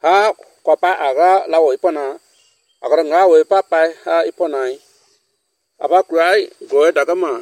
ha ko pa aga la wo ipona aga nga wo pa pa ha ipona aba krai go daga ma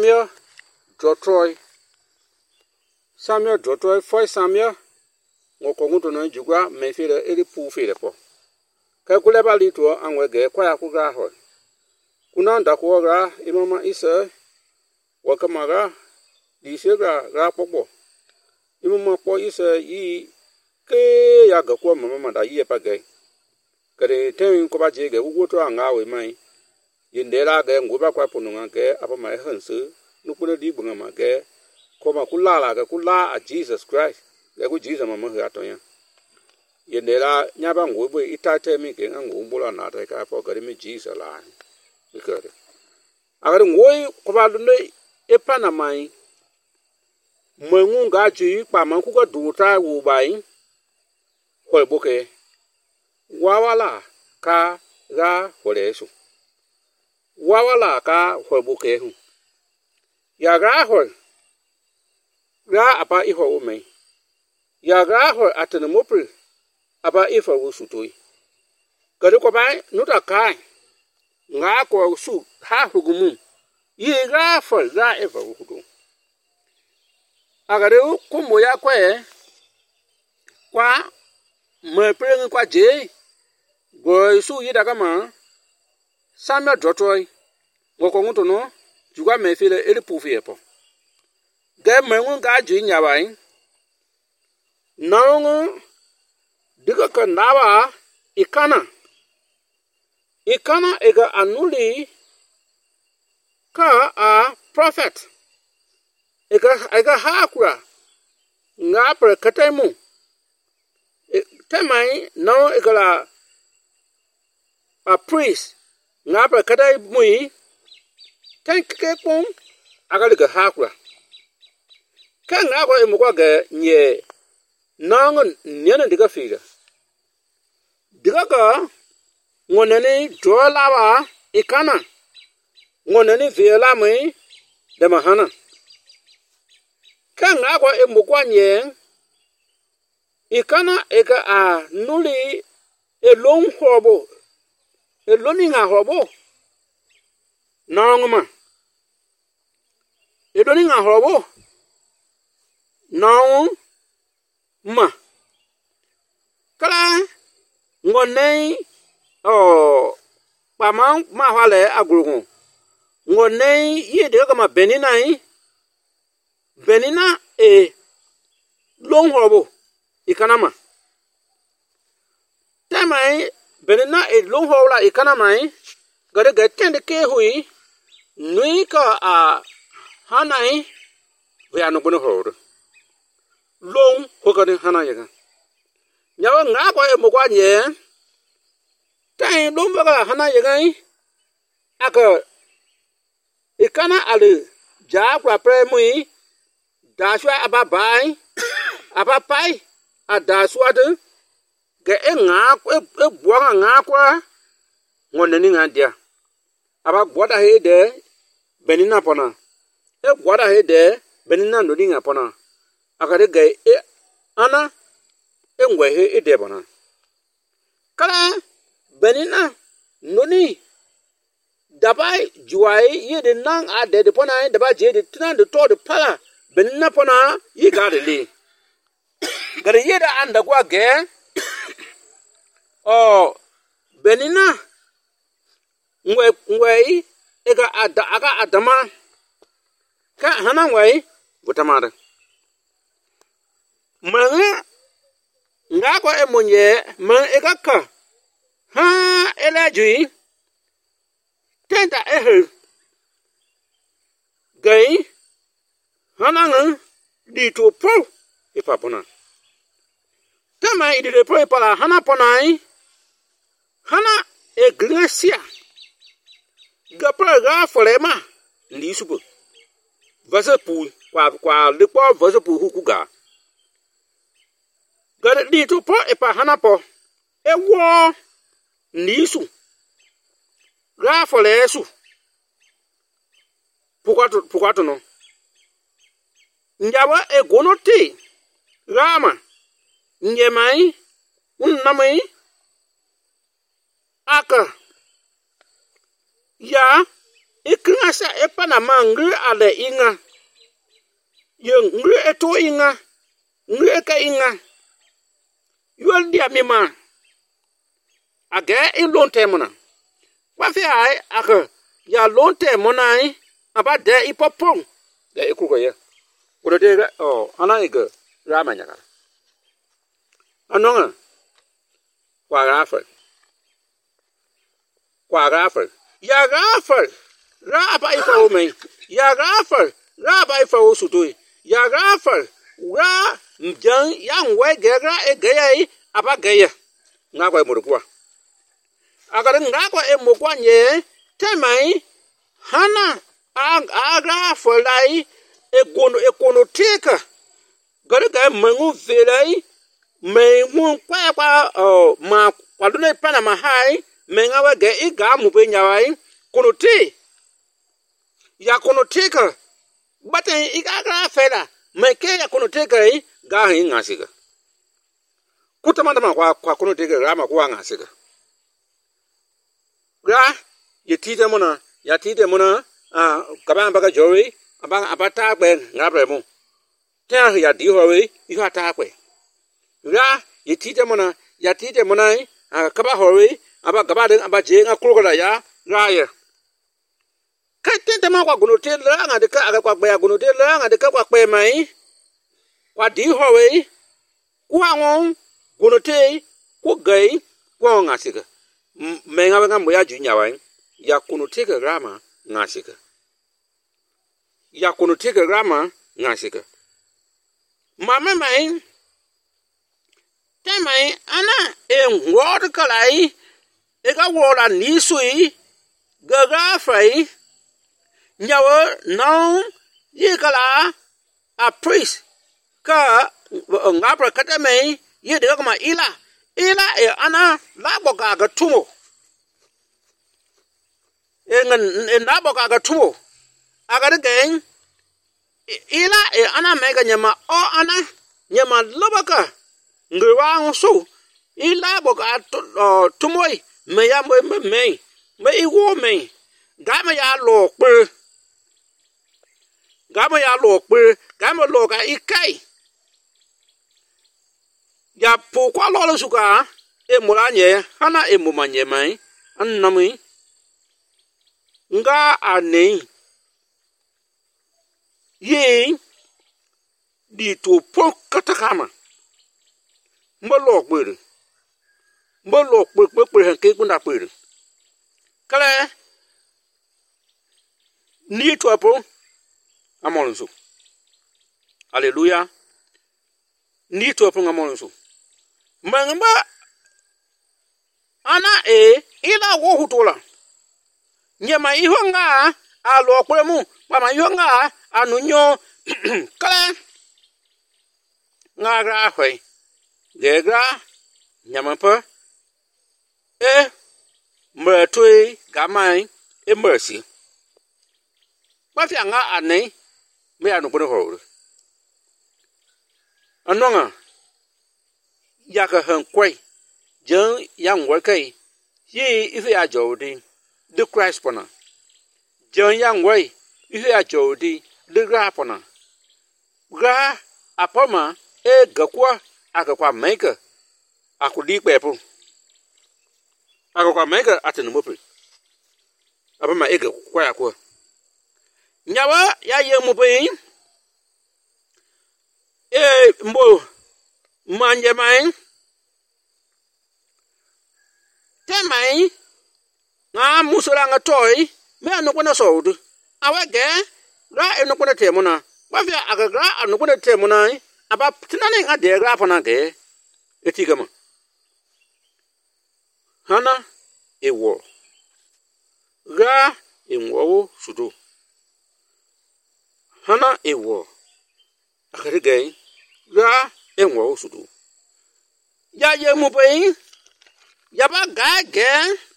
Samuel Jotroy foi Samuel ngo ko nguto no jugwa me fere eri pu fere po ka kule ba lito anwe ge kwa ya ku ga ho kuna nda ko ga imama isa wa kamaga di se ga popo imama po isa yi ke ya ga ko mama da yi pa ge kare ten ko ba je ge wo to anga we mai yindera ge ngo ba kwa punu nga ge apa mai hansu nu ku di bunga ma ge ko ma kula la ga kula a Jesus Christ ge ku Jesus mama ha to ya yindera nya ba ngo bo itate mi ge ngo mbula na ta ka po ga mi Jesus la ikare agare ngoi ko ba lu e pa na mai mwengu ga ji pa man ku ga du ta wu bai ko bo ke wawala ka ga horesu wawala ka hobuke hu ya ga ho ga apa iho ume ya ga ho atene mopri apa ifa wu sutoi gari ko bai nuta kai nga ko su ha hugumu yi ga fo ga eva wu hudu agare ku mo ya kwa me preng kwa je go su yi daga ma Samuel Jotroy ngo ko nguto no jugwa me fele eri pu fi epo ge mengu ga ji nya bai nawo diga ka nawa ikana ega anuli ka a prophet ega hakura nga per katemu temai no egala a priest nga pa kadai mui kan ke pon agali ga hakura kan nga ko emu kwa ga nye nangon nyana diga figa diga ka ngonani jola ba ikana ngonani vela mui de mahana kan nga ko emu kwa nye ikana ega a nuli elong hobo eloni nga hobo nangma edoni nga hobo nang ma kala ngonei pamang ma hwale agrugo ngonei yede kama benina e long hobo ikanama tamai benina e long hola ikana mai gare ga tende ke hui nui ka a hanai we anu bunu hor long ko ga hana yaga nyawa nga ko e mo kwa nye tai long ba ga hana yaga aka ikana ale ja kwa pre mui da shwa ababai abapai adaswa de ge nga e buanga nga kwa ngonani nga dia aba gboda he de benina pona e gboda he de benina no dinga pona akare ge e ana e ngwe he e de pona kala benina noni dabai juai ye de nang a de pona daba je de tnan de to de pala benina pona yi ga de le gare ye da anda kwa ge benina ngwei ega aga adama ka hana ngwei butamara manga nga ko emonye man ega ka ha elajui tenta ehel gai hana ng di to po ipapona tama idile po ipala hana ponai hana iglesia gapra ga forema ndi subu vase pu kwa le po vase pu hukuga ga di to po e pa hana po e wo ndi su ga folesu pukato no njawa e gonote rama njemai Unami aka ya ikngasa epanama ngri ale inga yung ngri eto inga ngri eka inga yol dia mima aga ilonte mona wafi ai aka ya lonte mona aba de ipopong de ikugo ya urode ana ige ramanya ka anonga kwa gafer ya gafer ra ba ifa o me ya gafer ra ba ifa o sutoi ya gafer ra mjan yang we gera e geye aba geye ngakwa emurukwa agara ngakwa emukwa nye temai hana aga folai ekono teka gara ga mangu velai mengu kwa ma kwadune pana mahai menga we ge iga mu pe nyawai kono te ya kono teka bate iga ga fela meke ya kono teka ga hin ngasiga kutamanda ma kwa kono teka ga ma kwa ngasiga ga yetite mona kaba baga jowi abata gbe ngabre mu ta ya di howe iho ata kwe ga yetite mona kaba howe aba gaba de aba je nga krokola ya raya katente ma kwa gunote la nga de ka aga kwa gbe gunote la nga de ka kwa kwe mai kwa di howe kwa won gunote ko gai kwa ngasiga menga nga mo ya junya wa ya kunote ka rama ngasiga ya kunote ka rama ngasiga mama mai temai ana ngor kalai ega wola nisui gaga fai nyawo no yikala a priest ka ngabra katamai yede kama ila e ana laboka ga tumo naboka ga tumo aga gen ila e ana mega nyama o ana nyama lobaka ngwa so ila boka tumoi me ya me iwo me gama ya lo pe gama lo ka ikai ya po kwa lo suka e mulanye hana e mumanye mai annami nga ane ye di to po katakama mbolo pe hanke kuna pe kala ni to po amonso hallelujah ni to po amonso mangba ana ila wo hutola nyema ihonga alo kwemu mama ihonga anunyo kala ngagra hwe gegra nyamapa mertoi gamai mercy mafia nga ane me anu kono ho anonga yaka han kwai jan yang wakai yi ife ajodi the Christ pona jan yang wai ife ajodi the gra pona gra apoma gakwa akakwa maker akudi pepo akakwa maker atenu mope apoma kwa yakwa nyawa ya ye mope mbo manje mai temai nga musora nga toy me anu kona sodu awege ra enu kona temuna bafia agagra anu kona temuna aba tinane nga de gra fana ge etigama hana ewo ga enwo sudo hana ewo akarige ga enwo sudo ya ye mu pe yaba ga ge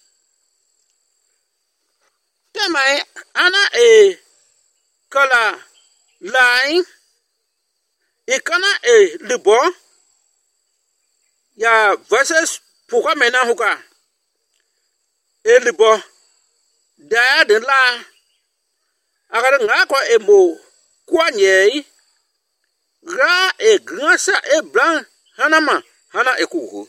temai ana kala line ikana libo ya verses puka mena huka elibo da de la agara nga ko emo kwanye ra e grasa e blanc hanama hana ekuhu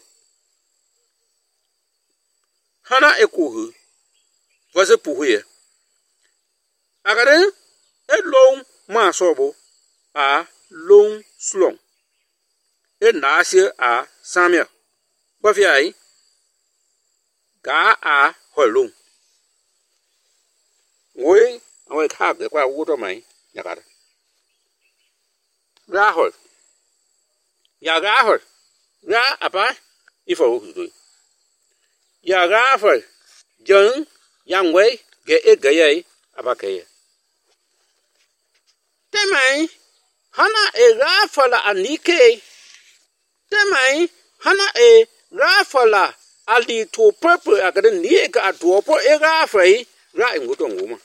verse puhuye agara e long ma sobo a long slong e nasi a samia bafiai ga a holung ngoi awai khak de kwa wuto mai yakar rahol ya rahol ra apa ifo du ya rahol jeng yang wei ge e ge ye apa ke temai hana e rafala anike temai hana e rafala ali to purple agada ni ga adopo e rafai ra nguto nguma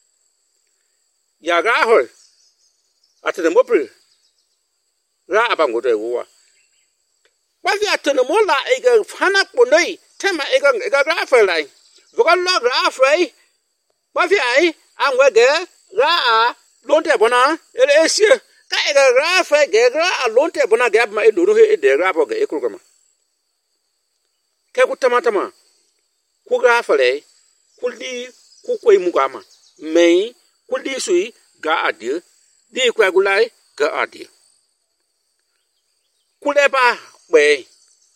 ya rahol atene mopre ra apa nguto ewa wafi atene mola e ga hana ponoi tema e ga rafala voka lo rafai wafi ai angwege ra a lonte bona ele esie ka e ga rafai ge ra a lonte bona ge ma e duru he de rapo ge ekurukama ke kutamatama ku rafale kuli ku koi mugama mei kuli sui ga adi di kwa gulai ga adi kuleba pe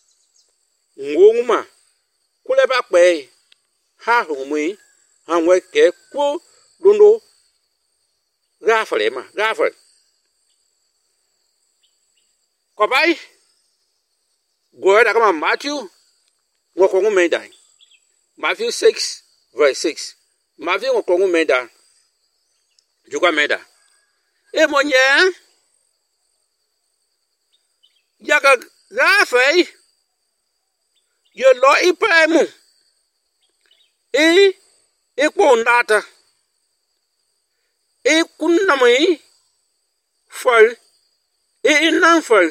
ngoma kuleba pe ha humui hanwe ke ku lundo rafale ma rafale ko bai go da kama Matthew ngokongu meda Matthew 6 verse 6 Matthew ngokongu meda juga meda e monye yaga rafai yo lo ipaimu e kondata e kunnamai fal e nan fal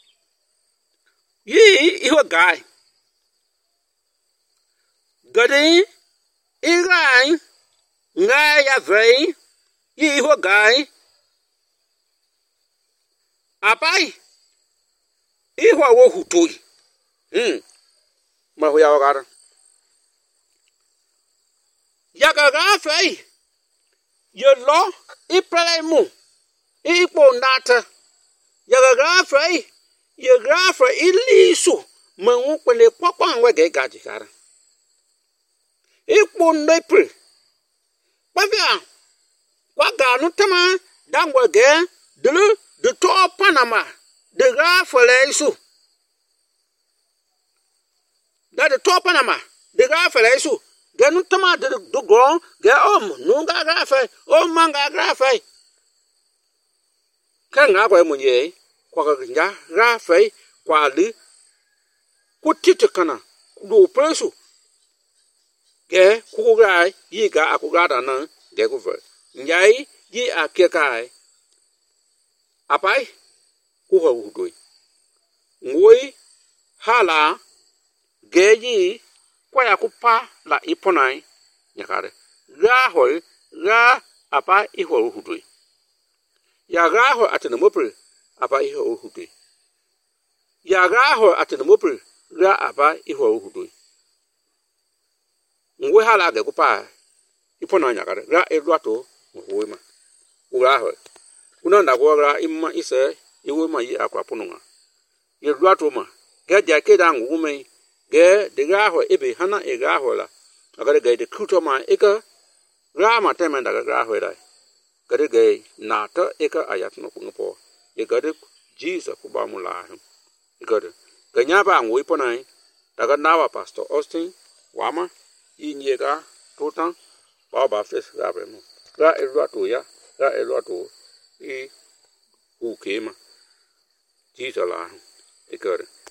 yi iho guy gade irai ngai ya vei yi iho guy apai iho wo hutoi ma ho ya wakara yaga rafai yo lo ipraimu ipo nata yaga rafai ye rafa ilisu mangu kwele kwakwa wege gaji kara ipo nepre bavia kwa ganu tama dangwa ge dulu de to panama de rafa leisu da de to panama de rafa leisu ganu tama de gron ge nunga rafa manga rafa kan ga kwa munye kwa ga rafai kwa li kutitikana do presu ge kuga yi ga akuga da nan ge ku ver nyai yi akekai apai ku ho hudoi ngoi hala ge yi kwa ya kupa la iponai nyakare ga hol ga apa iho hudoi ya ga ho atene mopre apa ihe ohudoi ya ga ho atene mopre ra apa ihe ohudoi ngwe hala ga kupa ipona nyakare ra eluato ngwe ma ura ho kuna ndagwo ra imma ise iwe ma yi akwa ponunga ye luato ma ga ja ke da ngwu me ge de ga ho ebe hana e ga ho la agare ga de kuto ma eka ra ma temen da ga ho ra gade ga na ta eka ayat no kungo ye gade Jesus kuba mulahi gade ganya ba ngoi ponai daga nawa Pastor Austin wama inyega totan ba fes gabe mo ra elwato ya ra elwato ukema Jesus la gade